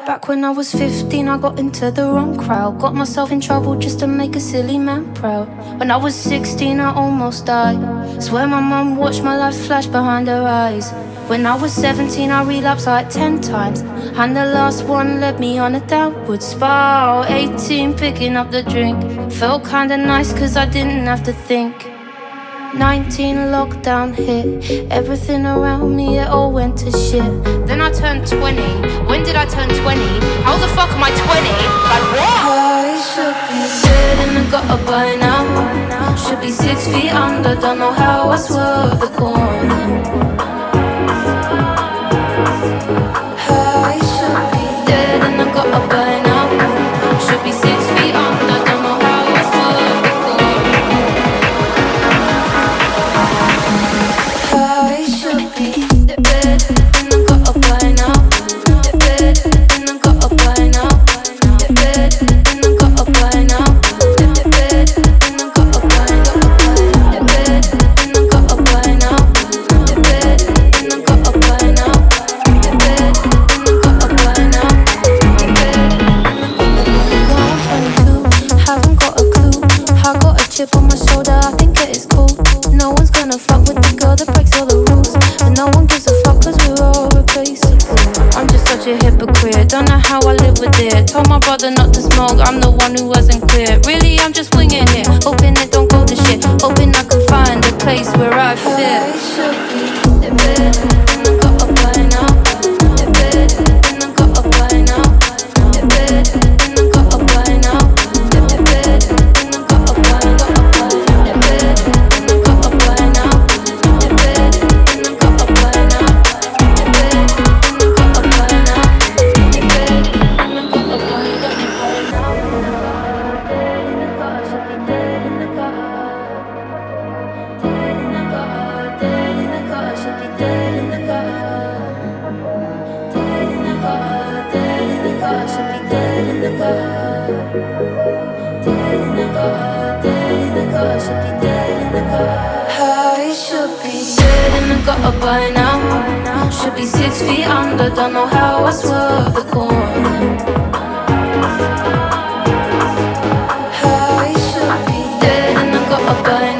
Back when I was 15, I got into the wrong crowd. Got myself in trouble just to make a silly man proud. When I was 16, I almost died. Swear my mum watched my life flash behind her eyes. When I was 17, I relapsed like 10 times. And the last one led me on a downward spiral. 18, picking up the drink. Felt kinda nice cause I didn't have to think. 19, lockdown hit. Everything around me, it all went to shit. Then I turned 20. When did I turn 20? How the fuck am I 20? Like what? I should be dead in the gutter by now. Should be 6 feet under, don't know how I swerved the corner. I should be dead in the gutter by now. Should be 6 feet under, don't know how I swerved the corner. I should be dead in the gutter by now. Dead in the gutter by now. Dead in the gutter by now. Dead in the gutter by now. Dead in the gutter by now. Dead in the gutter by now. Dead in the gutter by now. Now I'm 22, haven't got a clue. I got a chip on my shoulder, I think it is cool. No one's gonna fuck with the girl that breaks all the rules. And no one gives a fuck cause we're all replaceable. I'm just such a hypocrite, don't know how I live with it. Told my brother not to smoke, I'm the one who wasn't clear. Really, I'm just winging it, hoping it don't go to shit. Hoping I can find a place where I fit. I should be the bed in the gutter by now. The bed in the gutter by now. The bed in the gutter by now. The bed in the gutter by now. The bed in the gutter by now. The bed in the gutter by now. The bed in the gutter by now. The bed in the gutter by now. Dead in the gutter, should be dead in the gutter. Dead in the gutter, dead in the gutter, should be dead in the gutter. Dead in the gutter, dead in the gutter, should be dead in the gutter. Dead in the gutter, dead in the gutter, should be dead in the gutter. I should be dead in the gutter by now. Should be 6 feet under, don't know how I swerved the corner. I should be dead in the gutter by now.